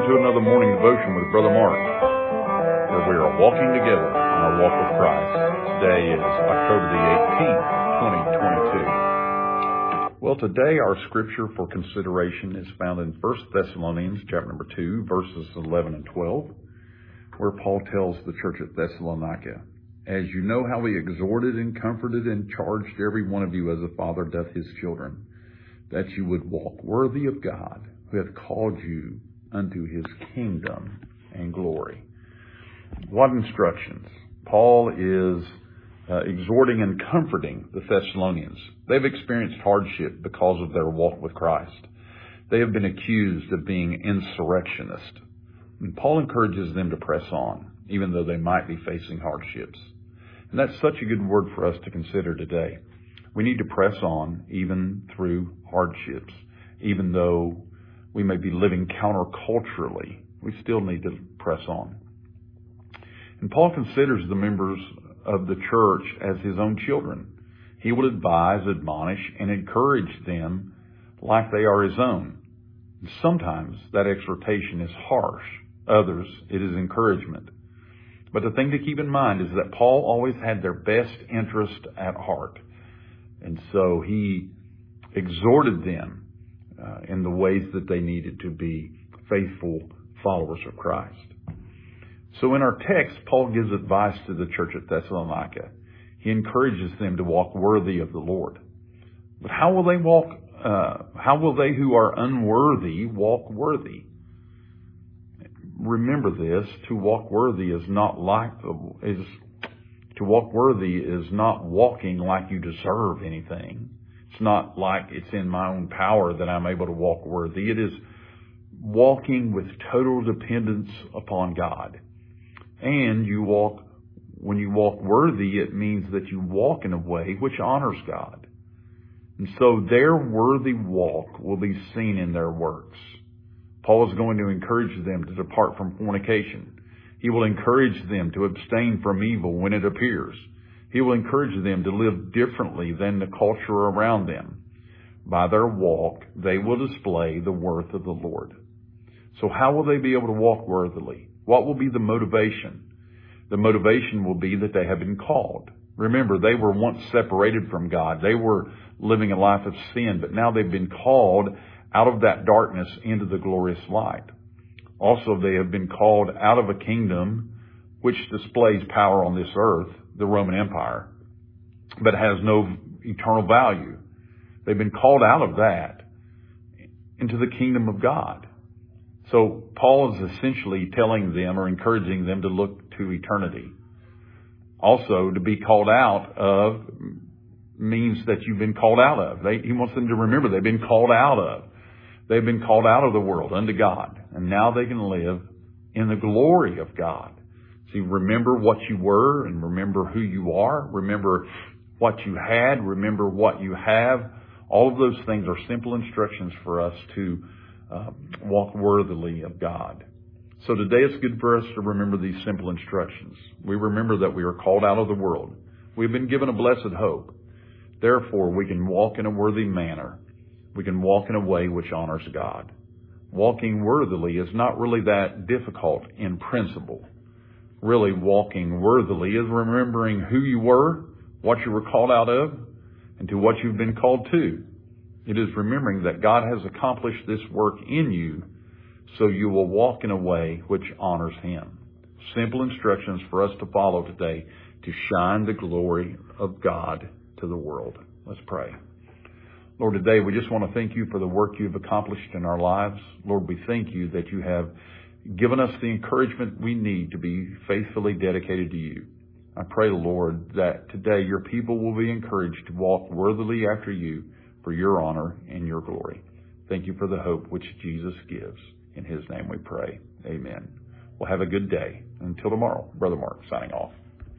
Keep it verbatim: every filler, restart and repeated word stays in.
welcome to another morning devotion with Brother Mark, where we are walking together on our walk with Christ. Today is October the eighteenth, twenty twenty-two. Well, today our scripture for consideration is found in First Thessalonians chapter number two, verses eleven and twelve, where Paul tells the church at Thessalonica, "As you know how we exhorted and comforted and charged every one of you as a father doth his children, that you would walk worthy of God, who hath called you unto his kingdom and glory." What instructions? Paul is uh, exhorting and comforting the Thessalonians. They've experienced hardship because of their walk with Christ. They have been accused of being insurrectionists. And Paul encourages them to press on, even though they might be facing hardships. And that's such a good word for us to consider today. We need to press on even through hardships. Even though we may be living counterculturally, we still need to press on. And Paul considers the members of the church as his own children. He will advise, admonish, and encourage them like they are his own. Sometimes that exhortation is harsh. Others, it is encouragement. But the thing to keep in mind is that Paul always had their best interest at heart. And so he exhorted them uh, in the ways that they needed to be faithful followers of Christ. So in our text, Paul gives advice to the church at Thessalonica. He encourages them to walk worthy of the Lord. But how will they walk, uh, how will they who are unworthy walk worthy? Remember this, to walk worthy is not like, is, to walk worthy is not walking like you deserve anything. It's not like it's in my own power that I'm able to walk worthy. It is walking with total dependence upon God. And you walk, when you walk worthy, it means that you walk in a way which honors God. And so their worthy walk will be seen in their works. Paul is going to encourage them to depart from fornication. He will encourage them to abstain from evil when it appears. He will encourage them to live differently than the culture around them. By their walk, they will display the worth of the Lord. So how will they be able to walk worthily? What will be the motivation? The motivation will be that they have been called. Remember, they were once separated from God. They were living a life of sin, but now they've been called out of that darkness into the glorious light. Also, they have been called out of a kingdom which displays power on this earth, the Roman Empire, but has no eternal value. They've been called out of that into the kingdom of God. So Paul is essentially telling them or encouraging them to look to eternity. Also, to be called out of means that you've been called out of. They, he wants them to remember they've been called out of. They've been called out of the world unto God, and now they can live in the glory of God. See, remember what you were and remember who you are. Remember what you had. Remember what you have. All of those things are simple instructions for us to uh, walk worthily of God. So today it's good for us to remember these simple instructions. We remember that we are called out of the world. We've been given a blessed hope. Therefore, we can walk in a worthy manner. We can walk in a way which honors God. Walking worthily is not really that difficult in principle. Really, walking worthily is remembering who you were, what you were called out of, and to what you've been called to. It is remembering that God has accomplished this work in you, so you will walk in a way which honors Him. Simple instructions for us to follow today to shine the glory of God to the world. Let's pray. Lord, today we just want to thank you for the work you've accomplished in our lives. Lord, we thank you that you have given us the encouragement we need to be faithfully dedicated to you. I pray, Lord, that today your people will be encouraged to walk worthily after you for your honor and your glory. Thank you for the hope which Jesus gives. In his name we pray. Amen. Well, have a good day. Until tomorrow, Brother Mark signing off.